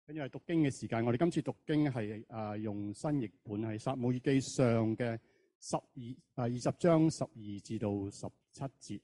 跟住係讀經嘅時間，我哋今次讀經係用新譯本，係撒母耳記上嘅20章12至到17節。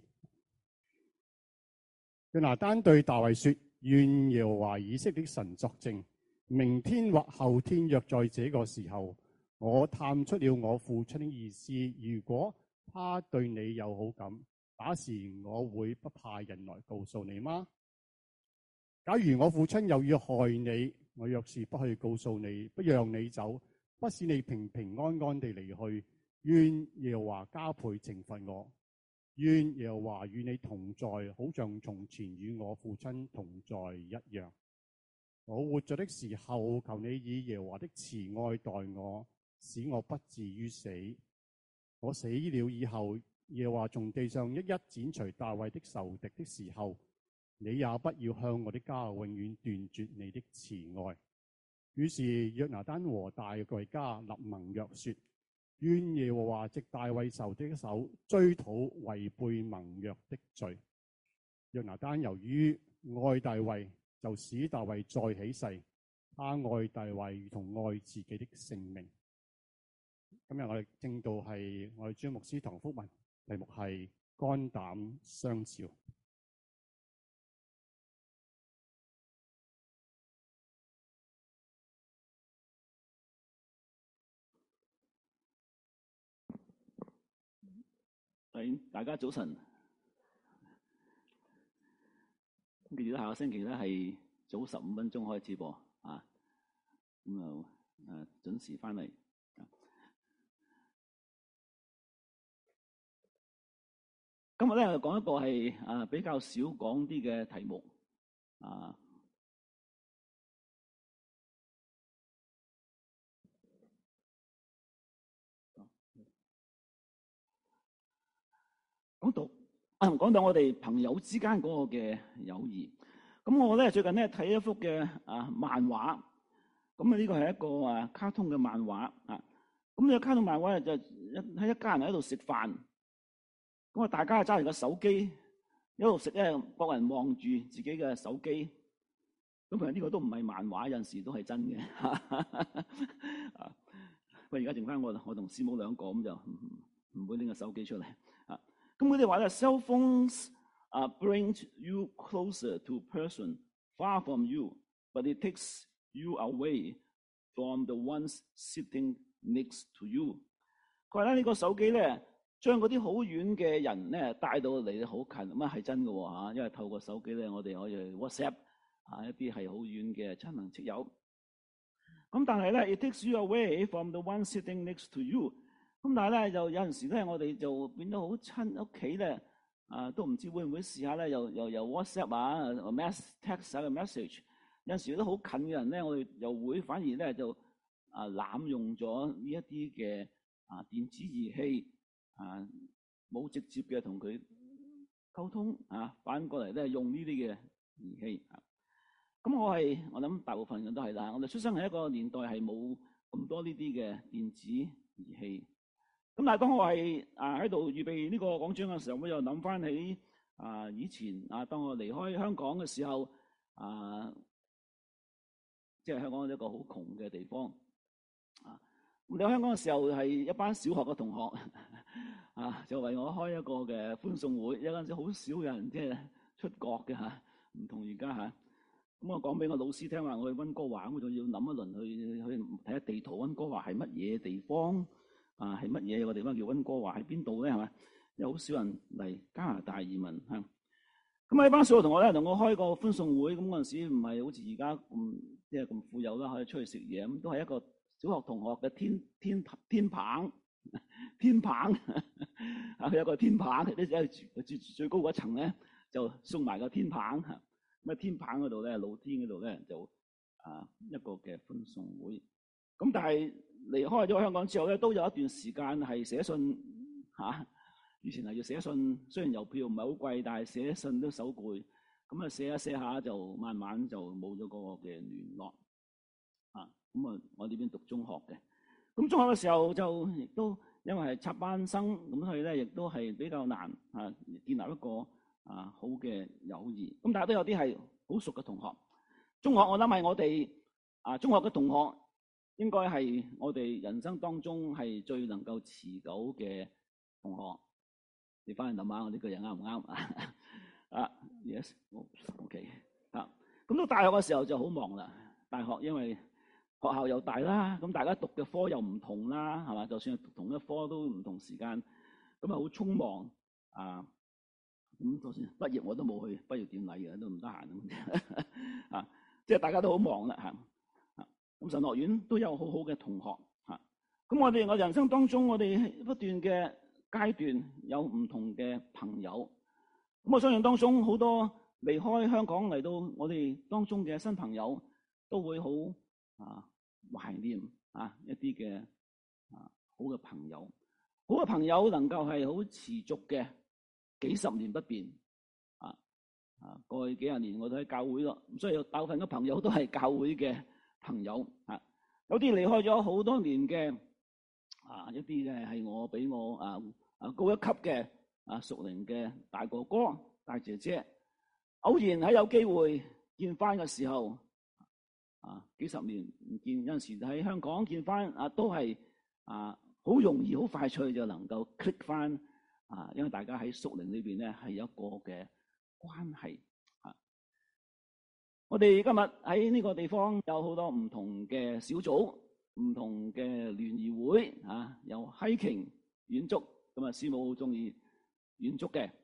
約拿單對大衛說：願耶和華以色列的神作證，明天或後天若在這個時候，我探出了我父親的意思，如果他對你有好感，那時我會不派人來告訴你嗎？假如我父親又要害你，我若是不去告訴你，不讓你走，不使你平平安安地離去，願耶和華加倍懲罰我，願耶和華與你同在，好像從前與我父親同在一樣。我活着的時候，求你以耶和華的慈愛待我，使我不至於死。我死了以後，耶和華從地上一一剪除大衛的仇敵的時候，你也不要向我的家永遠斷絕你的慈愛。於是約拿單和大衛家立盟約說：願耶和華藉大衛仇敵的手追討違背盟約的罪。約拿單由於愛大衛，就使大衛再起誓，他愛大衛如同愛自己的性命。今日我哋正道係我哋主牧師唐福文，題目係肝膽相照。 大家早晨。記住下個星期咧係早15分鐘開始播啊，咁就準時翻嚟。今日咧講一個係比較少講啲嘅題目啊。講到我哋朋友之間嗰個嘅友誼，咁我咧最近咧睇一幅嘅漫畫，咁呢個係一個卡通嘅漫畫啊。咁呢個卡通漫畫就喺一家人喺度食飯，咁大家揸住個手機一路食咧，各人望住自己嘅手機。咁其實呢個都唔係漫畫，有陣時都係真嘅。不過而家剩翻我同師母兩個，咁就唔會拎個手機出嚟啊。咁佢哋話咧 ，cell phones bring you closer to person far from you, but it takes you away from the ones sitting next to you。佢話咧呢個手機咧，將嗰啲好遠嘅人咧帶到嚟好近，咁係真嘅嚇，因為透過手機咧，我哋可以 WhatsApp 一啲係好遠嘅親朋戚友。咁但係咧 ，it takes you away from the ones sitting next to you。咁但係咧，就有陣時咧，我哋就變得好親屋企咧，都唔知會唔會試下咧，又 WhatsApp text 嘅 message。有陣時都好近嘅人咧，我哋又會反而咧就濫用咗呢一啲嘅電子儀器，冇直接嘅同佢溝通反過嚟咧用呢啲嘅儀器。咁我諗大部分人都係啦。我哋出生喺一個年代係冇咁多呢啲嘅電子儀器。咁但係當我係喺度預備呢個講章嘅時候，我又諗翻起以前當我離開香港嘅時候，即係香港一個好窮嘅地方咁離開香港嘅時候係一班小學嘅同學就為我開一個嘅歡送會。有陣時好少人即係出國嘅唔同而家咁我講俾我老師聽話，我去溫哥華，我仲要諗一輪去睇下地圖，溫哥華係乜嘢地方？係乜嘢？有個地方叫溫哥華喺邊度咧？係咪？有好少人嚟加拿大移民咁喺班小學同學咧，同我開個歡送會。咁嗰陣時唔係好似而家咁即係咁富有啦，可以出去食嘢。咁都係一個小學同學嘅天棚佢有個天棚，最高嗰層咧就送埋個天棚。咁喺天棚嗰度咧，露天嗰度咧就一個嘅歡送會。咁但係離開咗香港之後咧，都有一段時間係寫信以前係要寫信，雖然郵票唔係好貴，但係寫信都手攰。咁寫一下就慢慢就冇咗嗰個嘅聯絡咁我呢邊讀中學嘅，咁中學嘅時候就亦都因為係插班生，咁所以咧亦都係比較難建立一個好嘅友誼。咁但係都有啲係好熟嘅同學。中學我諗係我哋中學嘅同學應該係我哋人生當中係最能夠持久嘅同學。你翻去諗下，我呢個人啱唔啱啊？Yes，OK 啊。咁到大學嘅時候就好忙啦。大學因為學校又大啦，咁大家讀嘅科又唔同啦，係嘛？就算係讀同一科都唔同時間，咁啊好匆忙啊。咁就算畢業我都冇去畢業典禮嘅，都唔得閒啊。即係大家都好忙啦嚇。咁神學院都有好好嘅同學嚇。咁我哋人生當中，我哋不斷嘅階段有唔同嘅朋友。咁我相信當中好多離開香港嚟到我哋當中嘅新朋友，都會好懷念一啲嘅好嘅朋友。好嘅朋友能夠係好持續嘅幾十年不變過去幾十年我都喺教會咯，所以大部分嘅朋友都係教會嘅朋友有啲離開咗好多年嘅一啲嘅係我比我高一級嘅屬靈嘅大哥哥大姐姐，偶然喺有機會見翻嘅時候幾十年唔見，有陣時喺香港見翻都係好容易好快脆就能夠 click 翻因為大家喺屬靈裏邊咧係有一個嘅關係我哋今日喺呢個地方有好多唔同嘅小組，唔同嘅聯誼會有 hiking 遠足，咁師母好中意遠足嘅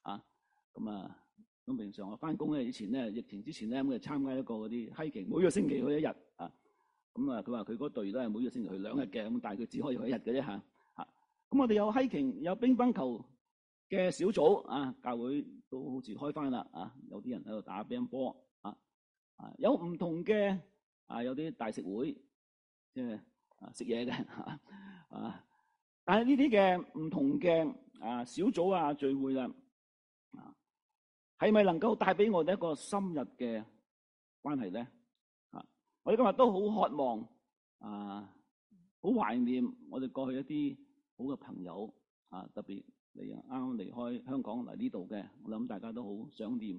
咁平常我翻工咧，以前咧疫情之前咧咁就參加一個嗰啲 hiking，每個星期去一日佢話佢嗰隊都係每個星期去2日嘅，咁但係佢只可以去1日嘅啫咁我哋有 hiking 有乒乓球嘅小組教會都好似開翻啦有啲人喺度打乒乓波有唔同嘅有啲大食會，即係食嘢嘅但係呢啲嘅唔同嘅小組聚會啦係咪能夠帶俾我哋一個深入嘅關係咧我哋今日都好渴望好懷念我哋過去一啲好嘅朋友特別啱啱離開香港嚟呢度嘅，我諗大家都好想念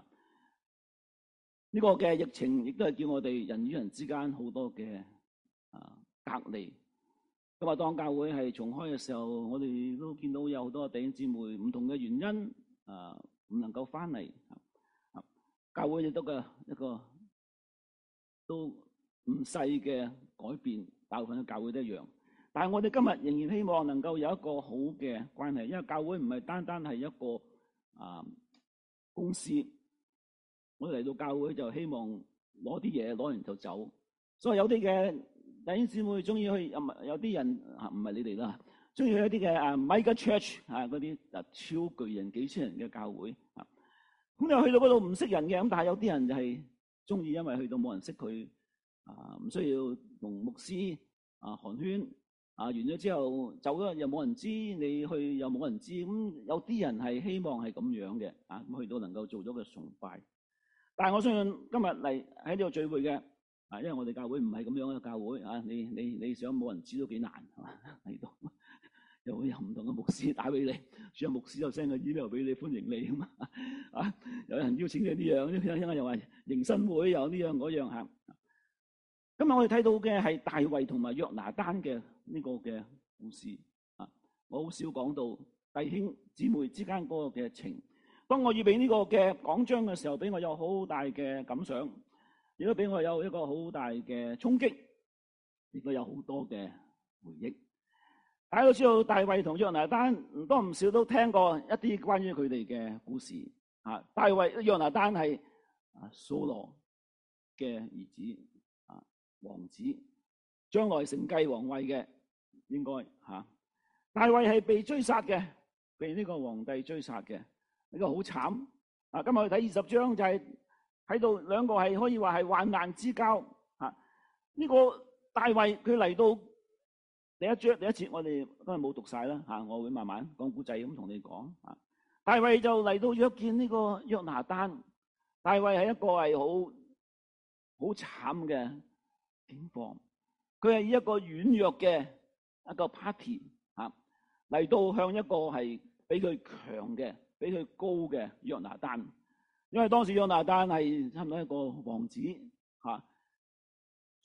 呢個嘅疫情亦都係叫我哋人與人之間好多嘅隔離。咁當教會係重開嘅時候，我哋都見到有好多弟兄姊妹唔同嘅原因唔能夠翻嚟教會亦都嘅一個都唔細嘅改變，大部分嘅教會都一樣。但係我哋今日仍然希望能夠有一個好嘅關係，因為教會唔係單單係一個公司。我哋嚟到教會就希望攞啲嘢，攞完就走。所以有啲嘅弟兄姊妹中意去，有啲人唔係你哋啦，中意去一啲嘅mega church 嗰啲超巨人幾千人嘅教會咁又去到嗰度唔識人嘅，咁但係有啲人就係中意，因為去到冇人識佢唔需要同牧師寒暄完咗之後走咗又冇人知，你去又冇人知，咁有啲人係希望係咁樣嘅咁去到能夠做咗個崇拜。但係我相信今日嚟喺呢度聚會嘅因為我哋教會唔係咁樣嘅教會你想冇人知都幾難係嘛嚟到又會有唔同嘅牧師打俾你，有牧師就 send 個 email 俾你歡迎你咁有人邀請你呢樣，又話迎新會有呢樣嗰樣今日我哋睇到嘅係大衛同埋約拿單嘅呢個嘅故事我好少講到弟兄姊妹之間嗰個嘅情。當我預備呢個嘅講章嘅時候，俾我有好大嘅感想，亦都俾我有一個好大嘅衝擊，亦都有好多嘅回憶。大家都知道大衛同約拿單唔多唔少都聽過一啲關於佢哋嘅故事大衛約拿單係掃羅嘅兒子王子，將來承繼皇位嘅應該大衛係被追殺嘅，被呢個皇帝追殺嘅。呢個好慘今日去睇20章就係喺度兩個係可以話係患難之交呢個大衛佢嚟到第一節我哋今日冇讀晒啦我會慢慢講故仔咁同你講大衛就嚟到約見呢個約拿單。大衛係一個係好慘嘅境況，佢係以一個軟弱嘅一個 party 嚟到向一個係比佢強嘅比佢高嘅約拿單，因為當時約拿單係差唔多一個王子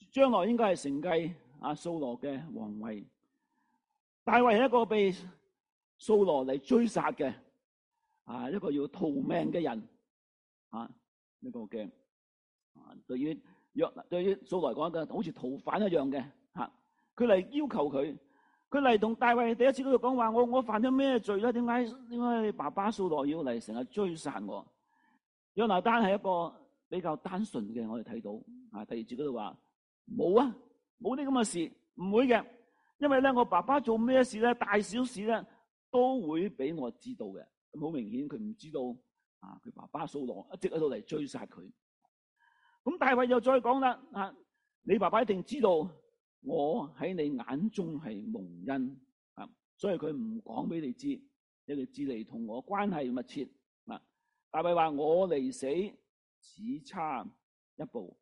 將來應該係承繼掃羅嘅皇位。大衛係一個被掃羅嚟追殺嘅一個要逃命嘅人一個嘅對於掃羅嚟講嘅好似逃犯一樣嘅佢嚟要求佢嚟同大衛第一次嗰度講話，我犯咗咩罪咧？點解你爸爸掃羅要嚟成日追殺我？約拿單係一個比較單純嘅，我哋睇到第二節嗰度話冇啲咁嘅事，唔會嘅，因為咧我爸爸做咩事咧，大小事咧都會俾我知道嘅。咁好明顯佢唔知道佢爸爸掃羅一直喺度嚟追殺佢。咁大衛又再講啦你爸爸一定知道我喺你眼中係蒙恩所以佢唔講俾你知，因為知你同我關係密切大衛話我離死只差一步。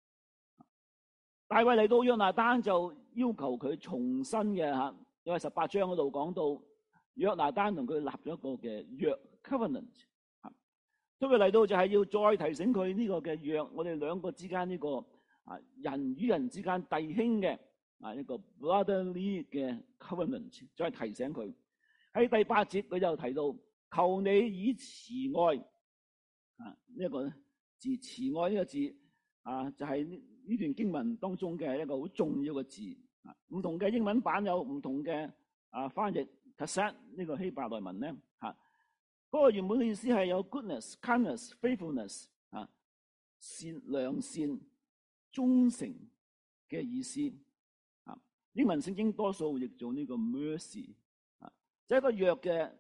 大衛嚟到約拿單就要求佢重新嘅因為18章嗰度講到約拿單同佢立咗一個嘅約 covenant 所以佢嚟到就係要再提醒佢呢個嘅約，我哋兩個之間呢個人與人之間弟兄嘅一個 brotherly 嘅 covenant， 再提醒佢。喺第8節佢就提到求你以慈愛呢一個字，慈愛呢個字就係呢段經文當中嘅一個好重要嘅字。唔同嘅英文版有唔同嘅翻譯。Chesed 呢個希伯來文咧嗰個原本嘅意思係有 goodness、kindness、faithfulness 良善、忠誠嘅意思英文聖經多數譯做呢個 mercy 即係一個弱嘅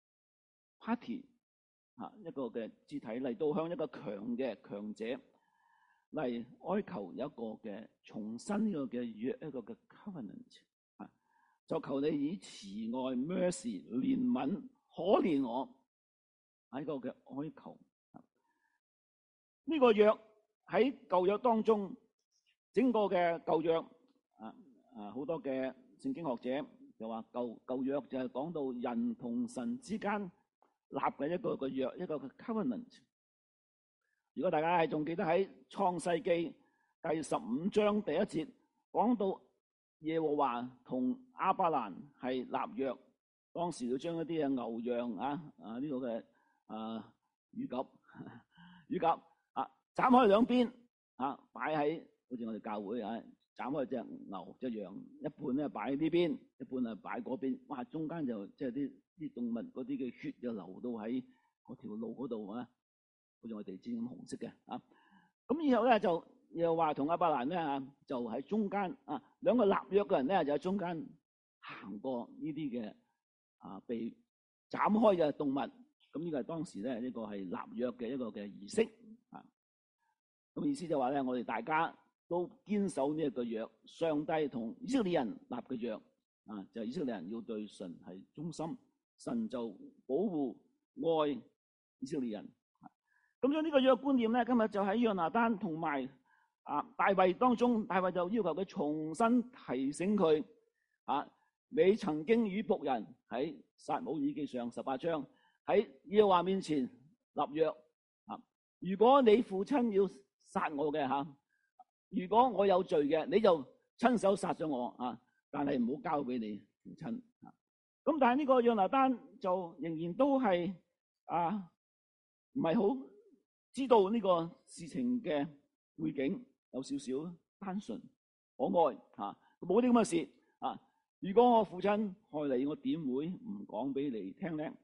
party 一個嘅肢體嚟到向一個強者嚟哀求有一個嘅重新呢個嘅約，一個嘅 covenant 就求你以慈愛 mercy 憐憫可憐我喺個嘅哀求。呢個約喺舊約當中，整個嘅舊約好多嘅聖經學者就話舊約就係講到人同神之間立嘅一個嘅約，一個嘅 covenant。如果大家係仲記得喺創世記第15章第1節講到耶和華同亞伯蘭係立約，當時要將一啲嘅牛羊呢個嘅乳鴿斬開兩邊擺喺好似我哋教會斬開隻牛隻羊，一半咧擺喺呢邊，一半啊擺嗰邊。哇！中間就即係啲動物嗰啲嘅血就流到喺嗰條路嗰度好似我哋地氈咁紅色嘅咁以後咧就又話同亞伯蘭咧就喺中間兩個立約嘅人咧就喺中間行過呢啲嘅被斬開嘅動物。咁呢個係當時咧呢個係立約嘅一個嘅儀式咁意思就話咧，我哋大家都堅守呢一個約，上帝同以色列人立嘅約就係以色列人要對神係忠心，神就保護愛以色列人。咁樣呢個約觀念咧，今日就喺約拿單同埋大衛當中，大衛就要求佢重新提醒佢你曾經與僕人喺撒母耳記上18章喺耶和華面前立約如果你父親要殺我嘅如果我有罪嘅，你就親手殺咗我但係唔好交俾你父親咁但係呢個約拿單就仍然都係唔係好知道呢個事情嘅背景，有少少單純可愛冇啲咁嘅事如果我父親害你，我點會唔講俾你聽呢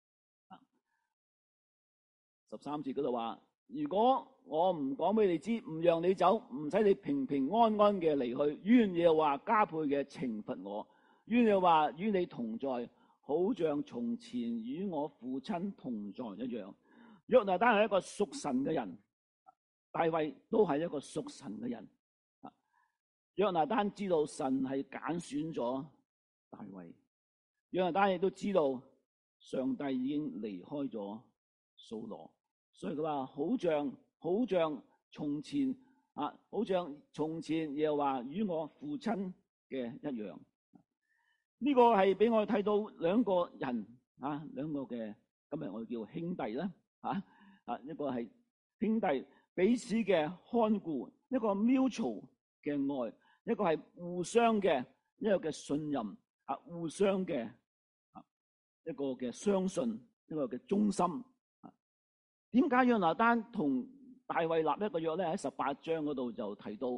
？13節嗰度話，如果我唔講俾你知，唔讓你走，唔使你平平安安嘅離去，願耶和華加倍嘅懲罰我，願耶和華與你同在，好像從前與我父親同在一樣。約拿單係一個屬神嘅人，大衛都係一個屬神嘅人。約拿單知道神係揀選咗大衛，約拿單亦都知道上帝已經離開咗掃羅，所以佢話好像從前好像從前耶和華與我父親嘅一樣。呢個係俾我睇到兩個人兩個嘅今日我哋叫兄弟啦一個係兄弟彼此嘅看顧，一個 mutual 嘅愛，一個係互相嘅一個嘅信任啊，互相嘅一個嘅相信，一個嘅忠心啊。點解約拿單同大衛立一個約咧？喺18章嗰度就提到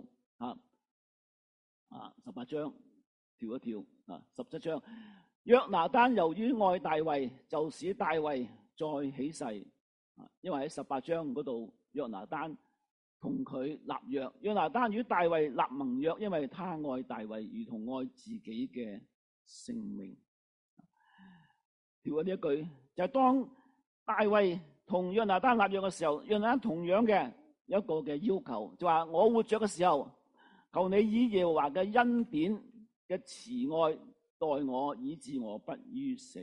18章跳一跳17章，約拿單由於愛大衛，就使大衛再起誓因為喺18章嗰度約拿單同佢立約，約拿單與大衛立盟約，因為他愛大衛如同愛自己嘅性命。跳咗呢一句就係當大衛同約拿單立約嘅時候，約拿單同樣嘅一個嘅要求，就話我活着嘅時候，求你以耶和華嘅恩典嘅慈愛待我，以致我不於死。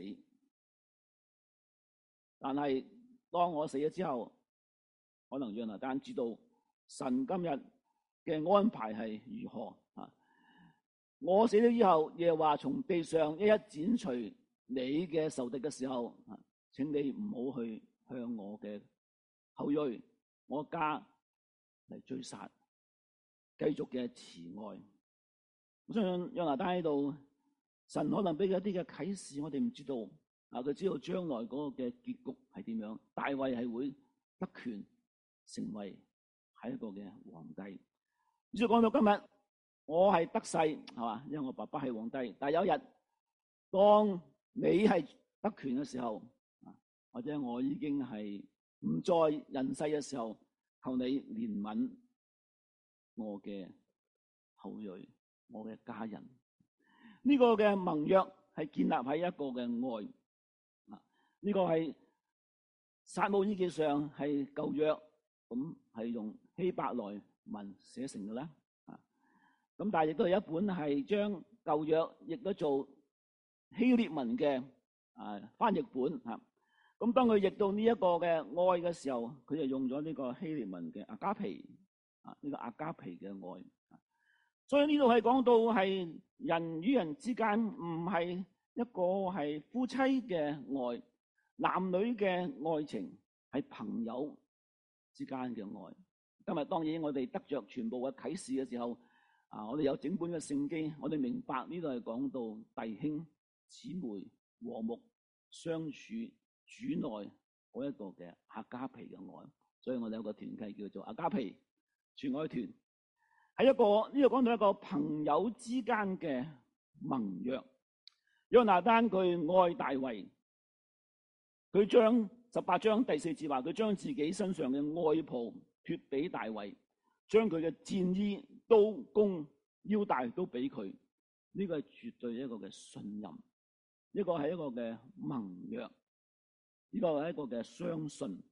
但係當我死咗之後，可能約拿單知道神今日嘅安排係如何我死咗之後，耶和華從地上一一剪除你嘅仇敵嘅時候，請你唔好去向我嘅後裔、我家嚟追殺，繼續嘅慈愛。我相信約拿單喺度，神可能俾佢一啲嘅啟示，我哋唔知道。佢知道將來嗰個嘅結局係點樣，大衛係會得權成為係一個嘅皇帝。所以講到今日，我係得勢係嘛，因為我爸爸係皇帝。但係有一日，當你係得權嘅時候，或者我已經係唔在人世嘅時候，求你憐憫我嘅後裔、我嘅家人。呢個嘅盟約係建立喺一個嘅愛。呢個係撒母耳記上係舊約，咁係用希伯來文寫成嘅啦。咁但係亦都係一本係將舊約譯咗做希臘文嘅翻譯本。咁當佢譯到呢一個嘅愛嘅時候，佢就用咗呢個希臘文嘅阿加皮呢個阿加皮嘅愛。所以呢度係講到係人與人之間唔係一個係夫妻嘅愛。男女嘅愛情係朋友之間嘅愛。今日當然我哋得着全部嘅啟示嘅時候，我哋有整本嘅聖經，我哋明白呢度係講到弟兄姊妹和睦相處主內嗰一個嘅阿加皮嘅愛。所以我哋有個團契叫做阿加皮全愛團，係一個呢度講到一個朋友之間嘅盟約。約拿單佢愛大衛，佢將18章第4節話，佢將自己身上嘅外袍脫俾大衛，將佢嘅戰衣、刀、弓、腰帶都俾佢。呢個係絕對一個嘅信任，呢個係一個嘅盟約，呢個係一個嘅相信。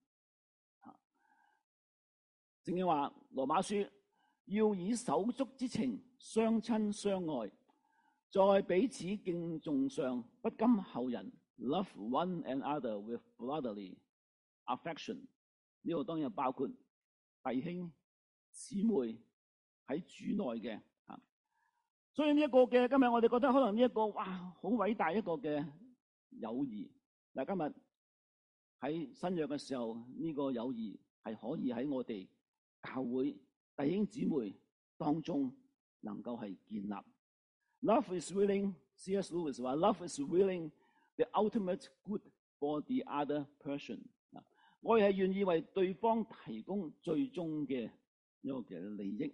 正經話羅馬書要以手足之情相親相愛，在彼此敬重上不甘後人。Love one another with brotherly affection。呢個當然包括弟兄姊妹喺主內嘅。所以呢一個嘅今日我哋覺得可能呢一個哇好偉大一個嘅友誼。嗱，今日喺新約嘅時候，呢個友誼係可以喺我哋教會弟兄姊妹當中能夠係建立。Love is willing。C.S. Lewis 話 Love is willing。The ultimate good for the other person。我係願意為對方提供最終嘅一個嘅利益。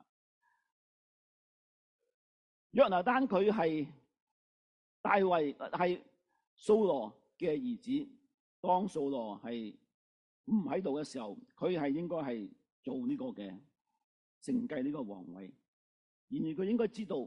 約拿單佢係大衛係掃羅嘅兒子，當掃羅係唔喺度嘅時候，佢係應該係做呢個嘅承繼呢個皇位。然而佢應該知道，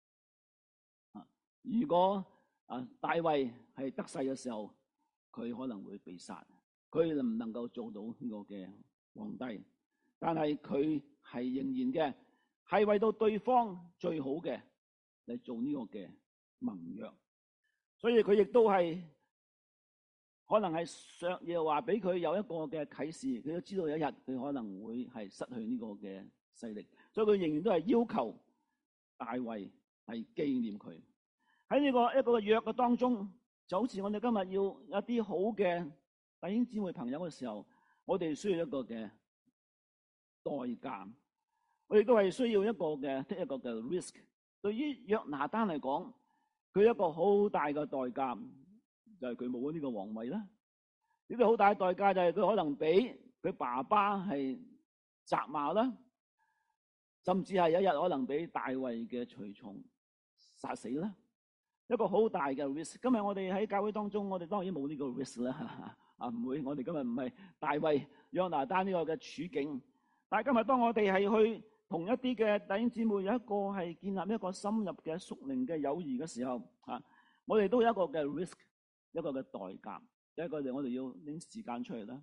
如果大衛係得勢嘅時候，佢可能會被殺，佢唔能夠做到呢個嘅皇帝。但係佢係仍然嘅，係為到對方最好嘅嚟做呢個嘅盟約。所以佢亦都係可能係上耶和華俾佢有一個嘅啟示，佢都知道有一日佢可能會係失去呢個嘅勢力，所以佢仍然都係要求大衛係紀念佢。喺呢個一個約嘅當中，就好似我哋今日要一啲好嘅弟兄姊妹朋友嘅時候，我哋需要一個嘅代價。 我哋都係需要一個嘅 take 一個嘅 risk。對於約拿單嚟講，佢一個好大嘅代價就係佢冇咗呢個皇位啦。呢個好大嘅代價就係佢可能俾佢爸爸係責罵啦，甚至係有一日可能俾大衛嘅隨從殺死啦。一個好大嘅 risk。今日我哋喺教會當中，我哋當然冇呢個 risk 啦，唔會。我哋今日唔係大衛、約拿單呢個嘅處境。但係今日當我哋係去同一啲嘅弟兄姊妹有一個係建立一個深入嘅屬靈嘅友誼嘅時候，我哋都有一個嘅 risk， 一個嘅代價。第一個就我哋要拎時間出嚟啦。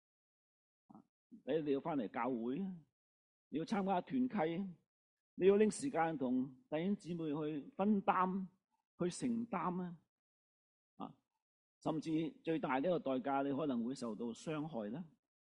你要翻嚟教會，你要參加團契，你要拎時間同弟兄姊妹去分擔、去承擔啊！甚至最大呢個代價，你可能會受到傷害啦。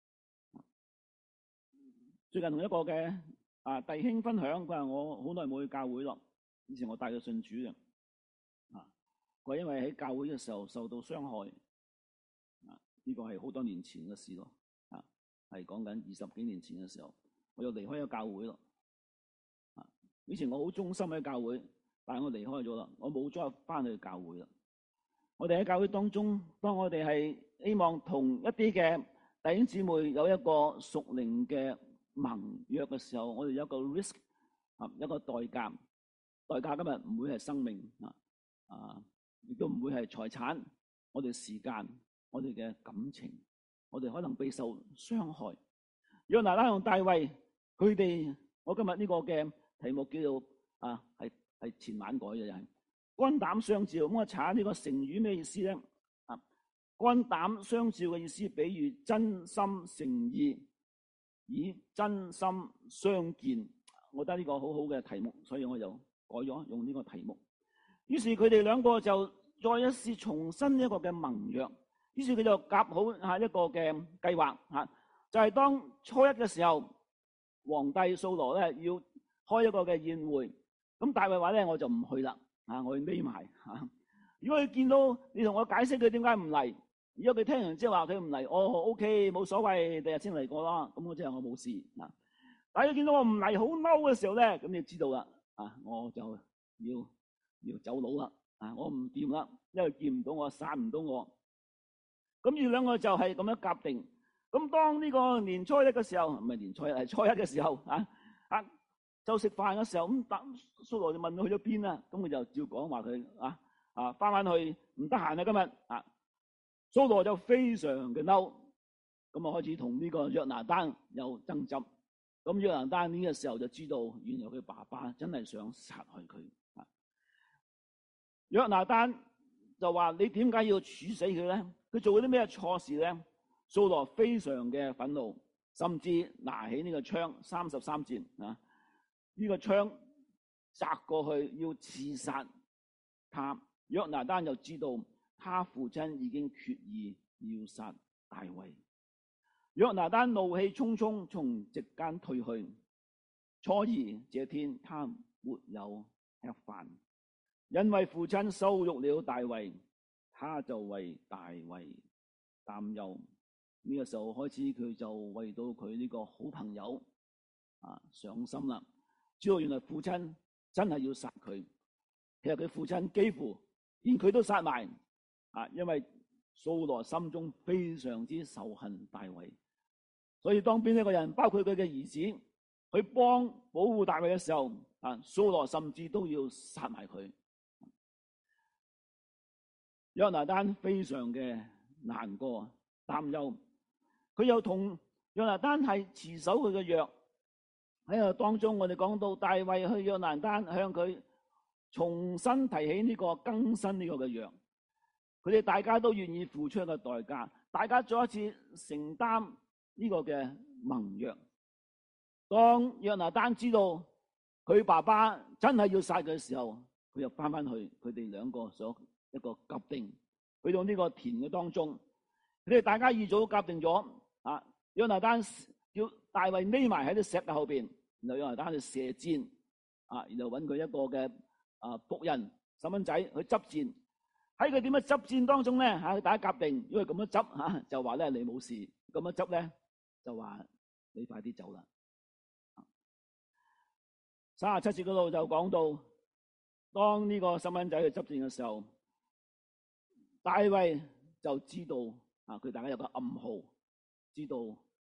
最近同一個嘅弟兄分享，佢話我好耐冇去教會咯。以前我帶佢信主嘅，佢因為喺教會嘅時候受到傷害，呢個係好多年前嘅事咯。係講緊20幾年前嘅時候，我又離開咗教會咯。以前我好忠心喺教會，但係我離開咗啦，我冇再翻去教會啦。我哋喺教會當中，當我哋係希望同一啲嘅弟兄姊妹有一個屬靈嘅盟約嘅時候，我哋有一個 risk， 一個代價。代價今日唔會係生命亦都唔會係財產，我哋時間，我哋嘅感情，我哋可能備受傷害。約拿單同大衛，佢哋，我今日呢個嘅題目叫做係前晚改嘅，又係肝膽相照。咁我查下呢個成語咩意思咧？肝膽相照嘅意思，比喻真心誠意，以真心相見。我覺得呢個好好嘅題目，所以我就改咗用呢個題目。於是佢哋兩個就再一次重新一個嘅盟約。於是佢就夾好一個嘅計劃，就係當初一嘅時候，皇帝掃羅咧要開一個嘅宴會。咁大衛話咧，我就唔去啦，我要匿埋。如果佢見到你同我解釋佢點解唔嚟，如果佢聽完之後話佢唔嚟，OK 冇所謂，第日先嚟過啦。咁我即係我冇事。但係佢見到我唔嚟好嬲嘅時候咧，咁你知道啦，我就要走佬啦，我唔掂啦，因為見唔到我，殺唔到我。咁呢兩個就係咁樣夾定。咁當呢個年初一嘅時候，唔係年初一，係初一嘅時候，就食飯嘅時候，咁掃羅就問佢去咗邊啦。咁佢就照講話佢翻去唔得閒啦今日。掃羅就非常嘅嬲，咁開始同呢個約拿單有爭執。咁約拿單呢個時候就知道，原來佢爸爸真係想殺害佢。約拿單就話：你點解要處死佢咧？佢做咗啲咩錯事咧？掃羅非常嘅憤怒，甚至拿起呢個槍33箭呢個槍擲過去要刺殺他。約拿單就知道他父親已經決意要殺大衛。約拿單怒氣沖沖從席間退去。初二這天他沒有吃飯，因為父親羞辱了大衛，他就為大衛擔憂。呢個時候開始，佢就為到佢呢個好朋友上心啦。知道原來父親真係要殺佢。其實佢父親幾乎連佢都殺埋因為掃羅心中非常之仇恨大衛，所以當邊一個人，包括佢嘅兒子，去幫保護大衛嘅時候，掃羅甚至都要殺埋佢。約拿單非常嘅難過擔憂，佢又同約拿單係持守佢嘅約。喺個當中，我哋講到大衛去約拿單向佢重新提起呢個更新呢個嘅約，佢哋大家都願意付出一個代價，大家再一次承擔呢個嘅盟約。當約拿單知道佢爸爸真係要殺佢嘅時候，佢又翻去佢哋兩個所一個夾定，去到呢個田嘅當中，佢哋大家預早夾定咗約拿單叫大衛匿埋喺啲石嘅後邊，然後約拿單去射箭然後揾佢一個嘅僕人細蚊仔去執箭。喺佢點樣執箭當中咧大家夾定，如果咁樣執就話咧你冇事，咁樣執咧就話你快啲走啦。 37節嗰度就講到，當呢個細蚊仔去執政嘅時候，大衛就知道佢大家有個暗號，知道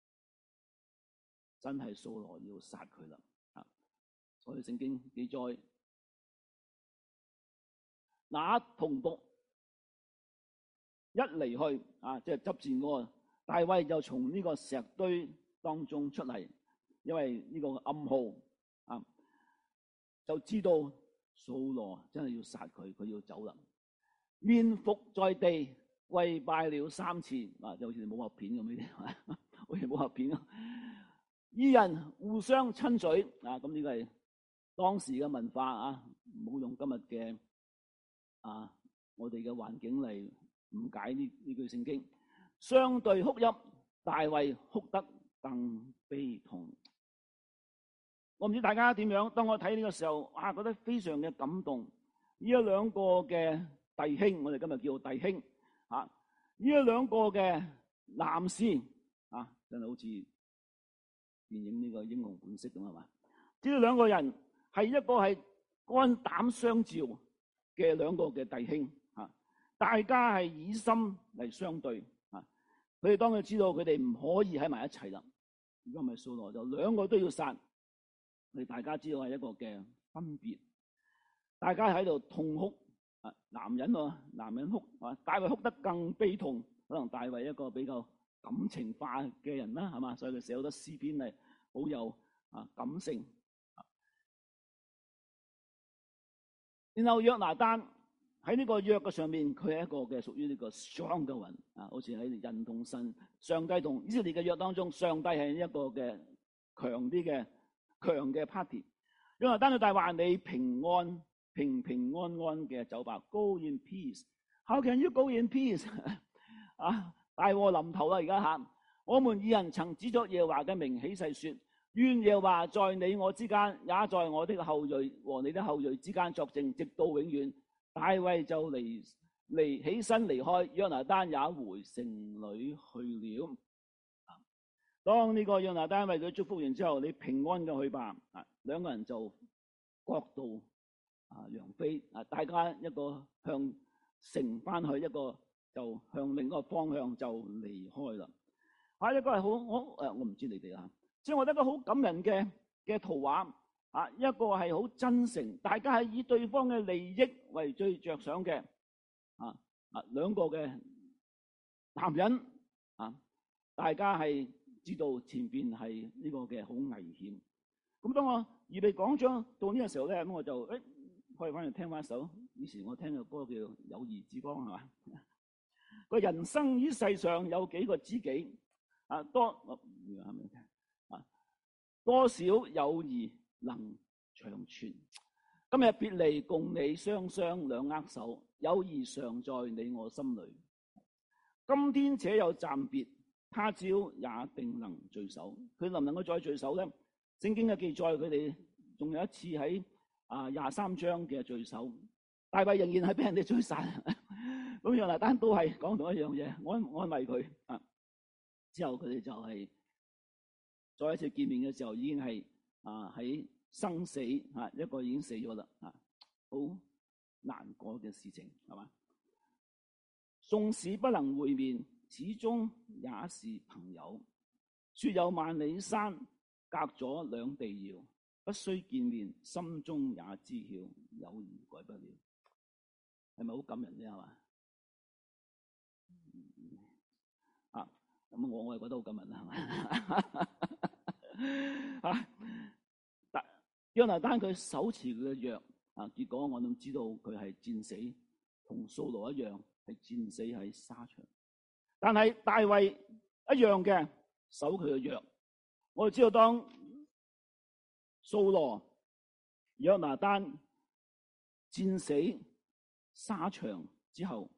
真係掃羅要殺佢啦。所以聖經記載，那同僕一離去即係執戰嗰個大衛就從呢個石堆當中出嚟，因為呢個暗號就知道掃羅真係要殺佢，佢要走啦。面伏在地跪拜了3次，就好似武俠片咁呢啲，好似武俠片咯。二人互相親嘴，咁呢個係當時嘅文化唔好用今日嘅我哋嘅環境嚟誤解呢句聖經。相對哭泣，大衛哭得更悲痛。我唔知大家點樣，當我睇呢個時候，覺得非常嘅感動。呢兩個嘅弟兄，我哋今日叫弟兄，呢兩個嘅男士，真係好似電影呢個英雄本色咁係嘛？呢兩個人係一個係肝膽相照嘅兩個嘅弟兄，大家係以心嚟相對，佢哋當佢知道佢哋唔可以喺埋一齊啦，如果唔係掃羅就兩個都要殺。我哋大家知道係一個嘅分別，大家喺度痛哭，男人哭，大衛哭得更悲痛。可能大衛一個比較感情化嘅人啦，係嘛，所以佢寫好多詩篇係好有感性。然後約拿單喺呢個約嘅上面，佢係一個嘅屬於呢個 strong 嘅人，好似喺人同神、上帝同以色列嘅約當中，上帝係一個嘅強嘅 party。約拿單對大衛話：你平安嘅走吧 ，Go in peace。How can you go in peace？ 大禍臨頭啦！而家我們二人曾指着耶和華嘅名起誓說：願耶和華在你我之間，也在我的後裔和你的後裔之間作證，直到永遠。大衛就起身離開，約拿單也回城裏去了。當呢個約拿單為佢祝福完之後，你平安嘅去吧。兩個人就各度揚飛，大家一個向城翻去，一個就向另一個方向就離開啦。一個係我唔知你哋即係我覺得一個好感人嘅圖畫。一個係好真誠，大家係以對方嘅利益為最着想嘅。兩個嘅男人大家係知道前邊係呢個嘅好危險。咁當我預備講章到呢個時候咧，咁我就可以翻嚟聽翻一首以前我聽嘅歌叫《友誼之光》，係嘛？個人生於世上有幾個知己多少友誼能長存？今日別離，共你雙雙兩握手，友誼常在你我心裏。今天且有暫別，他朝也定能聚首。佢能唔能夠再聚首咧？聖經嘅記載，佢哋仲有一次喺23章嘅聚首，大衛仍然係俾人哋追殺。咁約拿單都係講同一樣嘢，安慰佢。之後佢哋就係再一次見面嘅時候，已經係喺生死一個已經死咗啦，好難過嘅事情，係嘛？縱使不能會面，始終也是朋友。說有萬里山隔咗兩地遙，不須見面，心中也知曉，友誼改不了。係咪好感人啫？係嘛？咁我係覺得好感人啦，係嘛？約拿單佢手持佢嘅約，結果我都知道佢係戰死，同掃羅一樣係戰死喺沙場。但係大衛一樣嘅守佢嘅約。我哋知道當掃羅、約拿單戰死沙場之後，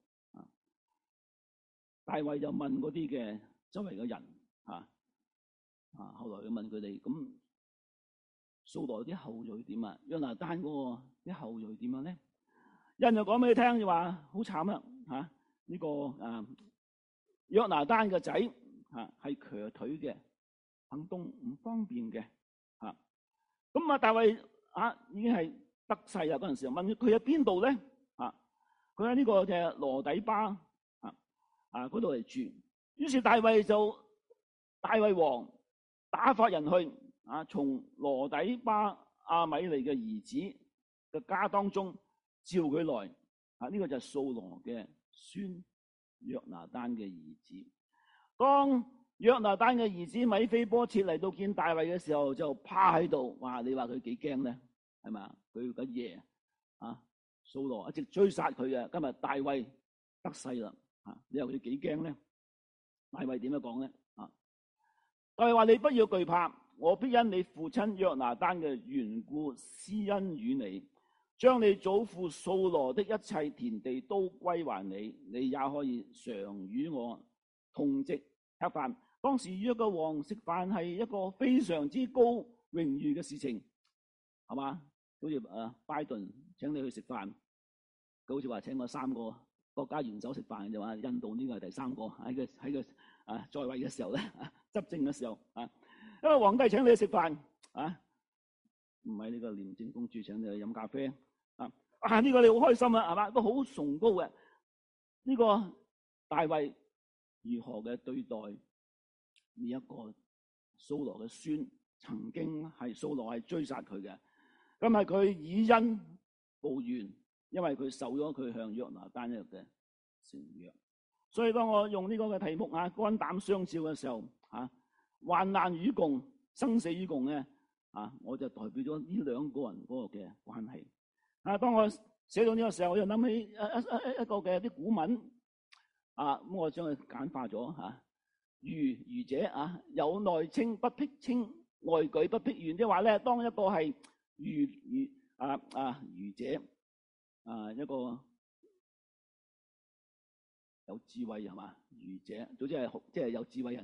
大衛就問嗰啲嘅周圍嘅人，後來佢問佢哋咁。掃羅啲後裔點啊？約拿單嗰個啲後裔點樣咧？有人就講俾你聽，就話好慘啦呢個約拿單嘅仔係瘸腿嘅，行動唔方便嘅咁大衛已經係得勢啦。嗰陣時問佢喺邊度咧？佢喺呢個嘅羅底巴嗰度嚟住。於是大衛王打發人去從羅底巴亞米利嘅兒子嘅家當中召佢來。呢個就係掃羅嘅孫約拿單嘅兒子。當約拿單嘅兒子米非波設嚟到見大衛嘅時候，就趴喺度。哇！你話佢幾驚咧？係咪？佢嘅爺掃羅一直追殺佢嘅。今日大衛得勢啦。你話佢幾驚咧？大衛點樣講咧？大衛話：你不要懼怕，我必因你父親約拿單嘅緣故施恩與你，將你祖父掃羅的一切田地都歸還你，你也可以常與我同席吃飯。當時與一個王食飯係一個非常之高榮譽嘅事情，係嘛？好似拜登請你去食飯，佢好似話請我3個國家元首食飯，就話印度呢個係第3個喺佢在位嘅時候咧，執政嘅時候因為皇帝請你去食飯唔係呢個廉政公署請你去飲咖啡呢個你好開心係嘛？都好崇高嘅。呢個大衛如何嘅對待呢一個掃羅嘅孫？曾經係掃羅係追殺佢嘅，今日佢以恩報怨，因為佢守咗佢向約拿單嘅承約。所以當我用呢個嘅題目肝膽相照嘅時候患難與共，生死與共咧我就代表咗呢2個人嗰個嘅關係。當我寫到呢個時候，我就諗起一個嘅啲古文咁我將佢簡化咗愚者有內稱不辟稱，外舉不辟怨。即係話咧，當一個係愚者一個有智慧係嘛？愚者總之係即係有智慧人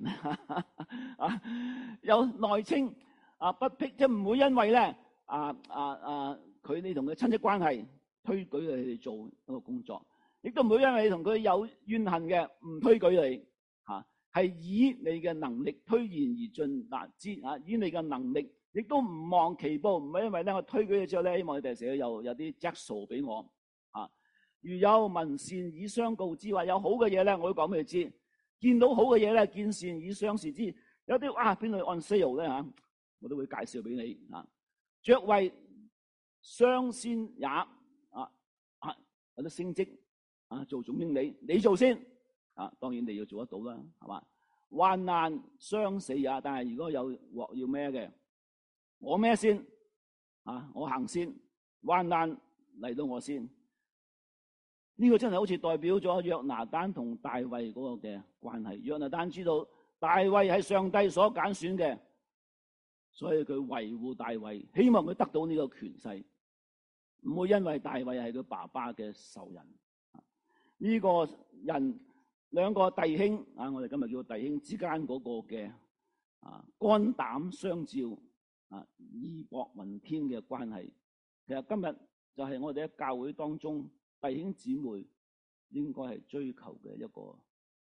有內稱不辟，即係唔會因為咧佢你同佢親戚關係推舉你去做一個工作，亦都唔會因為你同佢有怨恨嘅唔推舉你係以你嘅能力推言而進達之以你嘅能力，亦都唔望其報，唔係因為咧我推舉你之後咧，希望你第時有啲質素俾我如有文善以相告之，話有好嘅嘢咧，我都講俾你知。見到好嘅嘢咧，見善以相視之。有啲邊度按 sale 咧我都會介紹俾你爵位相先也有啲升職做總經理，你做先當然你要做得到啦，係嘛？患難相死也，但係如果有鑊要孭嘅，我孭先我行先，患難嚟到我先。呢個真係好似代表咗約拿單同大衛嗰個嘅關係。約拿單知道大衛係上帝所揀選嘅，所以佢維護大衛，希望佢得到呢個權勢，唔會因為大衛係佢爸爸嘅仇人。呢個人2個弟兄我哋今日叫弟兄之間嗰個嘅肝膽相照義薄雲天嘅關係，其實今日就係我哋喺教會當中弟兄姊妹應該係追求嘅一個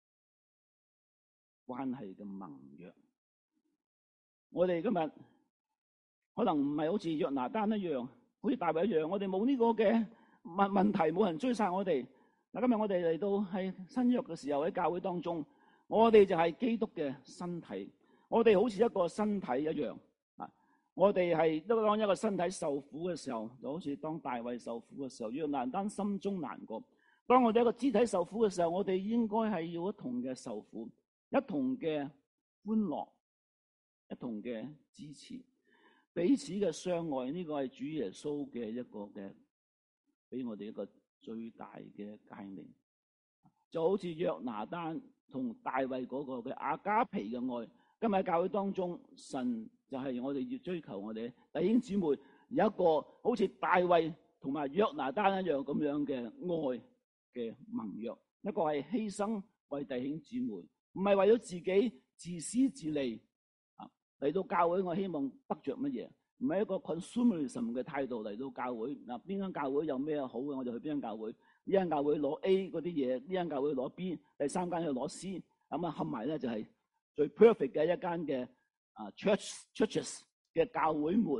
關係嘅盟約。我哋今日可能唔係好似約拿單一樣，好似大衛一樣，我哋冇呢個嘅問題，冇人追殺我哋。今日我哋嚟到係新約嘅時候，喺教會當中，我哋就係基督嘅身體，我哋好似一個身體一樣我哋係當一個身體受苦嘅時候，就好似當大衛受苦嘅時候，約拿單心中難過。當我哋一個肢體受苦嘅時候，我哋應該係要一同嘅受苦，一同嘅歡樂，一同嘅支持，彼此嘅相愛。呢個係主耶穌嘅一個嘅俾我哋一個最大嘅誡命，就好似約拿單同大衛嗰個嘅阿加皮嘅愛。今日喺教會當中，神就係我哋要追求我哋弟兄姊妹有一個好似大衛同埋約拿單一樣咁樣嘅愛嘅盟約，一個係犧牲為弟兄姊妹，唔係為咗自己自私自利嚟到教會。我希望得着乜嘢？唔係一個 consumerism 嘅態度嚟到教會。邊間教會有咩好嘅，我就去邊間教會。呢間教會攞 A 嗰啲嘢，呢間教會攞 B， 第3間去攞 C， 咁合埋咧就係最 perfect 嘅一間嘅churches 嘅教會們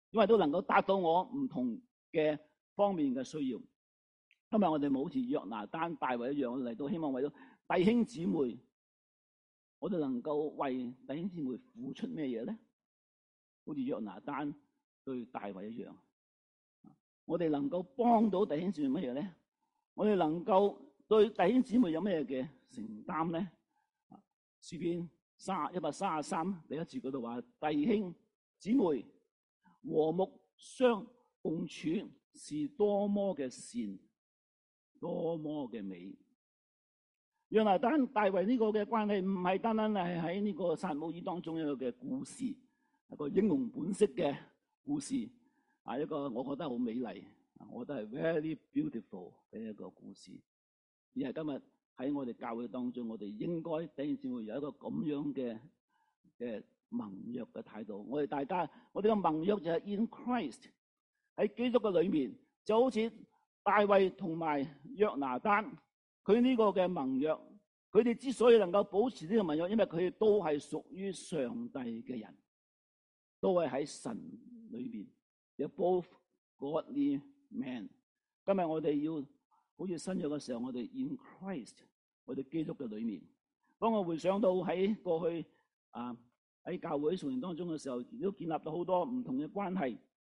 因為都能夠達到我唔同嘅方面嘅需要。今日我哋冇好似約拿單、大衛一樣嚟到，希望為咗弟兄姊妹，我哋能夠為弟兄姊妹付出咩嘢咧？好似約拿單對大衛一樣，我哋能夠幫到弟兄姊妹乜嘢咧？我哋能夠對弟兄姊妹有咩嘅承擔咧？詩篇133第一節嗰度話：弟兄姊妹和睦相共處，是多麼嘅善，多麼嘅美。約拿單大衛呢個嘅關係唔係單單係喺呢個撒母耳當中一個嘅故事，一個英雄本色嘅故事，一個我覺得好美麗，我覺得係 very beautiful 嘅一個故事。而係今日喺我哋教會當中，我哋應該弟兄姊妹有一個咁樣嘅盟約嘅態度。我哋大家，我哋嘅盟約就係 in Christ， 喺基督嘅裏面，就好似大衛同埋約拿單，佢呢個嘅盟約，佢哋之所以能夠保持呢個盟約，因為佢哋都係屬於上帝嘅人，都係喺神裏邊。They're both godly men。今日我哋要好似新約嘅時候，我哋 in Christ， 我哋基督嘅裏面。當我回想到喺過去喺教會崇拜當中嘅時候，亦都建立到好多唔同嘅關係。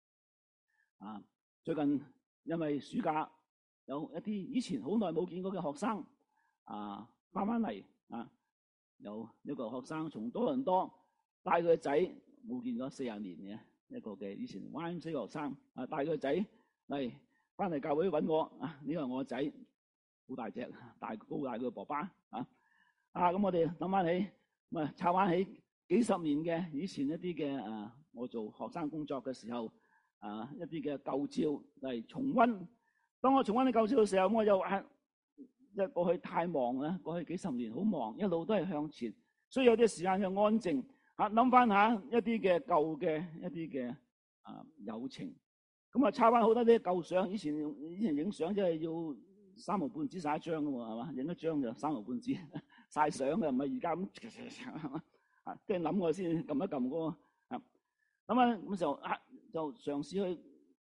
最近因為暑假有一啲以前好耐冇見過嘅學生翻嚟有一個學生從多倫多帶佢個仔，冇見咗40年嘅一個嘅以前 YMCA 學生帶佢個仔嚟翻嚟教會揾我呢個係我個仔，好大隻，高大佢爸爸咁我哋諗翻起抄翻起幾十年嘅以前一啲嘅我做學生工作嘅時候一啲嘅舊照嚟重溫。當我重溫啲舊照嘅時候，我又過去太忙啦，過去幾十年好忙，一路都係向前，所以有啲時間就安靜諗翻下一啲嘅舊嘅一啲嘅友情。咁抄翻好多啲舊相，以前影相即係要3毫半紙晒一張噶喎，係嘛？影一張就3毫半紙晒相嘅，唔係而家咁即係諗我先撳一撳嗰個咁時候就嘗試去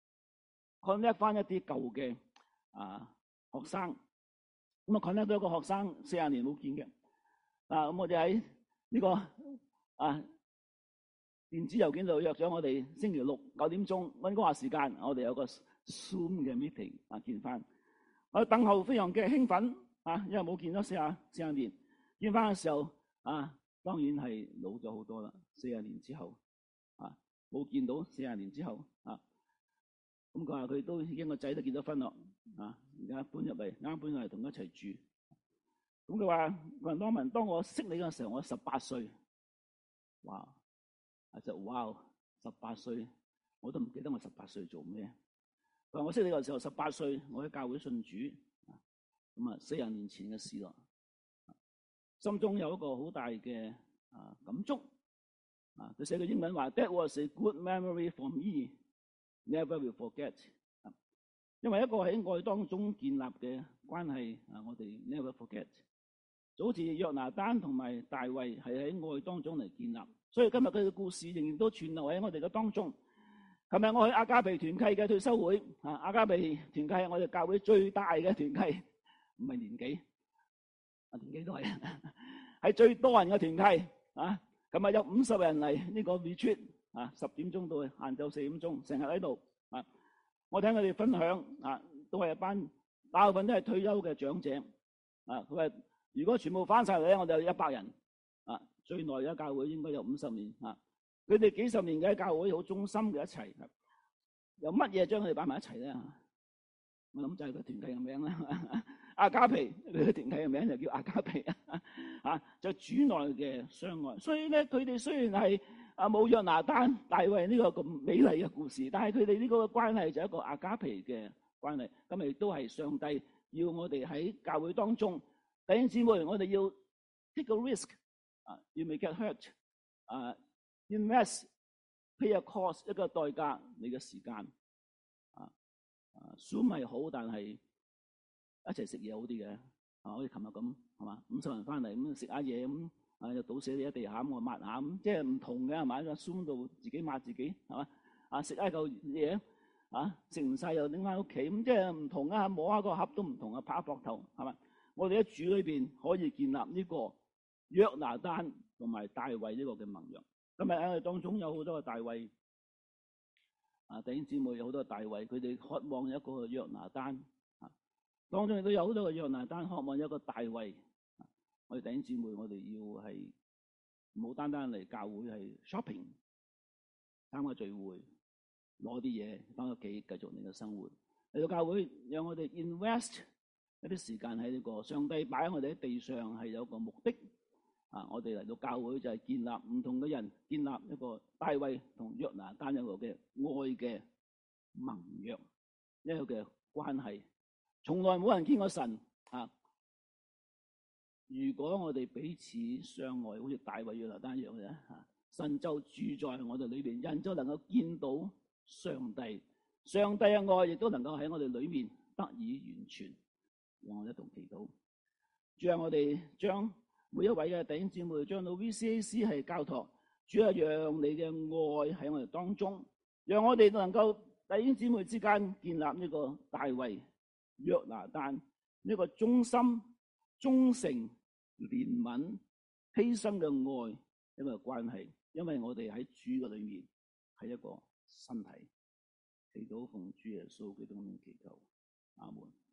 connect 翻一啲舊嘅學生。咁connect到一個學生40年冇見嘅咁我哋喺呢個電子郵件度約咗我哋星期六9點鐘溫哥華時間，我哋有個 Zoom 嘅 meeting 見翻。我等候非常嘅興奮因為冇見咗40年，見翻嘅時候當然係老咗好多啦。40年之後冇見到40年之後咁佢話佢都已經個仔都結咗婚咯而家搬入嚟，啱搬入嚟同佢一齊住。咁佢話當文，當我識你嘅時候，我18歲。哇！就哇，18歲我都唔記得我18歲做咩。佢話我識你嘅時候18歲，我喺教會信主咁40年前嘅事咯。心中有一個好大嘅感觸佢寫句英文話 That was a good memory for me, never will forget。因為一個喺愛當中建立嘅關係我哋 never forget。就好似約拿單同埋大衛係喺愛當中嚟建立，所以今日佢嘅故事仍然都存留喺我哋嘅當中。琴日我去亞加皮團契嘅退休會亞加皮團契係我哋教會最大嘅團契，唔係年紀年紀都係係最多人嘅團契琴日有50人嚟呢個 retreat 10點鐘到晏晝4點鐘，成日喺度我聽佢哋分享都係一班大部分都係退休嘅長者佢話如果全部翻晒嚟咧，我哋有100人最耐嘅教會應該有50年佢哋幾十年嘅教會好忠心嘅一齊有乜嘢將佢哋擺埋一齊咧？我諗就係個團契嘅名啦亞加皮，佢嘅團契嘅名就叫亞加皮就主內嘅相愛。所以咧，佢哋雖然係冇約拿單、大衛呢個咁美麗嘅故事，但係佢哋呢個關係就係一個亞加皮嘅關係。咁亦都係上帝要我哋喺教會當中，弟兄姊妹，我哋要 take a risk，you may get hurt，invest，pay a cost， 一個代價，你嘅時間Zoom 係好，但係一齊食嘢好啲嘅好似琴日咁係嘛，50人翻嚟咁食下嘢咁又倒瀉你喺地下，我抹下咁，即係唔同嘅係嘛？Zoom 度自己抹自己係嘛食一嚿嘢食唔晒又拎翻屋企，咁即係唔同啊！摸下個盒都唔同啊，拍下膊頭係嘛？我哋喺主裏邊可以建立呢個約拿單同埋大衛呢個嘅盟約。今日喺我哋當中有好多個大衛弟兄姊妹有好多個大衛，佢哋渴望一個約拿單當中亦都有好多個約拿單渴望一個大衛。我哋弟兄姊妹，我哋要係唔好單單嚟教會係 shopping 參加聚會，攞啲嘢翻屋企繼續你嘅生活。嚟到教會，讓我哋 invest 一啲時間喺呢個上帝擺喺我哋喺地上係有個目的。我哋嚟到教會就係建立唔同嘅人，建立一個大衛同約拿單一個嘅愛嘅盟約，一個嘅關係。從來冇人見過神如果我哋彼此相愛，好似大衛約拿單一樣嘅神就住在我哋裏邊，人就能夠見到上帝。上帝嘅愛亦都能夠喺我哋裏面得以完全。讓我一同祈禱。主啊，我哋將每一位嘅弟兄姊妹將到 VCAC 係交託。主啊，讓你嘅愛喺我哋當中，讓我哋能夠弟兄姊妹之間建立呢個大衛約拿單呢個忠心、忠誠、憐憫、犧牲嘅愛一個關係。因為我哋喺主嘅裏面係一個身體。祈禱奉主耶穌基督嘅名祈求，阿門。